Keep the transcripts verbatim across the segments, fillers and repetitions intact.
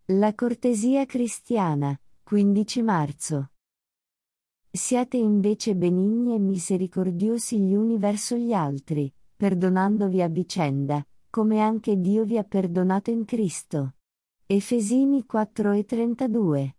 La cortesia cristiana, quindici marzo. Siate invece benigni e misericordiosi gli uni verso gli altri, perdonandovi a vicenda, come anche Dio vi ha perdonato in Cristo. Efesini quattro e trentadue.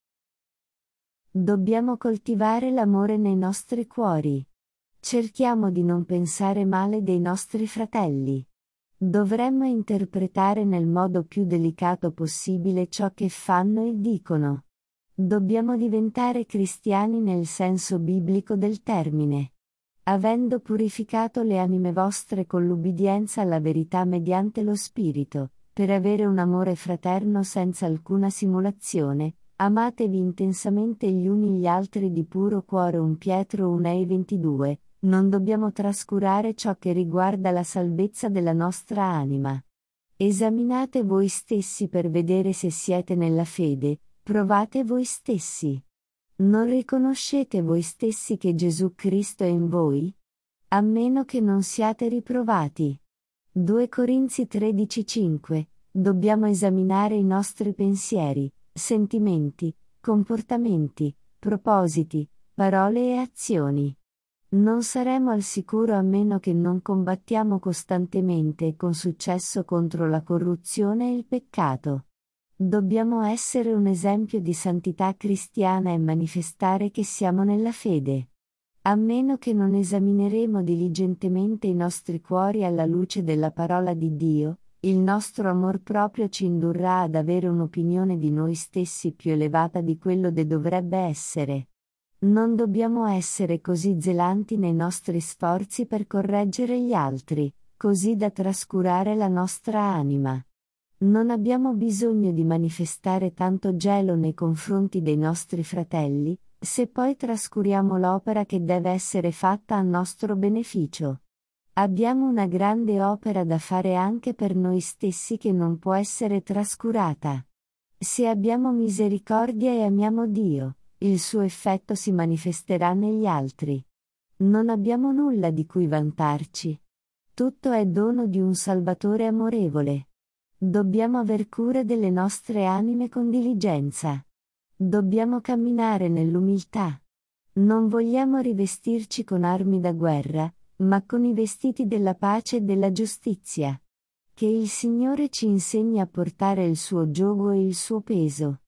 Dobbiamo coltivare l'amore nei nostri cuori. Cerchiamo di non pensare male dei nostri fratelli. Dovremmo interpretare nel modo più delicato possibile ciò che fanno e dicono. Dobbiamo diventare cristiani nel senso biblico del termine. Avendo purificato le anime vostre con l'ubbidienza alla verità mediante lo Spirito, per avere un amore fraterno senza alcuna simulazione, amatevi intensamente gli uni gli altri di puro cuore. primo Pietro uno e ventidue. Non dobbiamo trascurare ciò che riguarda la salvezza della nostra anima. Esaminate voi stessi per vedere se siete nella fede, provate voi stessi. Non riconoscete voi stessi che Gesù Cristo è in voi? A meno che non siate riprovati. due Corinzi tredici cinque. Dobbiamo esaminare i nostri pensieri, sentimenti, comportamenti, propositi, parole e azioni. Non saremo al sicuro a meno che non combattiamo costantemente e con successo contro la corruzione e il peccato. Dobbiamo essere un esempio di santità cristiana e manifestare che siamo nella fede. A meno che non esamineremo diligentemente i nostri cuori alla luce della parola di Dio, il nostro amor proprio ci indurrà ad avere un'opinione di noi stessi più elevata di quello che dovrebbe essere. Non dobbiamo essere così zelanti nei nostri sforzi per correggere gli altri, così da trascurare la nostra anima. Non abbiamo bisogno di manifestare tanto gelo nei confronti dei nostri fratelli, se poi trascuriamo l'opera che deve essere fatta a nostro beneficio. Abbiamo una grande opera da fare anche per noi stessi che non può essere trascurata. Se abbiamo misericordia e amiamo Dio, il suo effetto si manifesterà negli altri. Non abbiamo nulla di cui vantarci. Tutto è dono di un Salvatore amorevole. Dobbiamo aver cura delle nostre anime con diligenza. Dobbiamo camminare nell'umiltà. Non vogliamo rivestirci con armi da guerra, ma con i vestiti della pace e della giustizia. Che il Signore ci insegni a portare il suo giogo e il suo peso.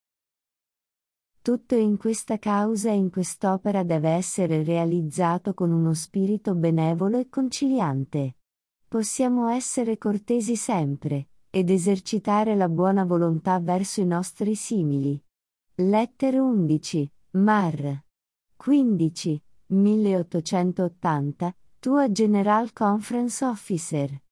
Tutto in questa causa e in quest'opera deve essere realizzato con uno spirito benevolo e conciliante. Possiamo essere cortesi sempre, ed esercitare la buona volontà verso i nostri simili. Lettere undici, Mar. quindici, milleottocentottanta, tua General Conference Officer.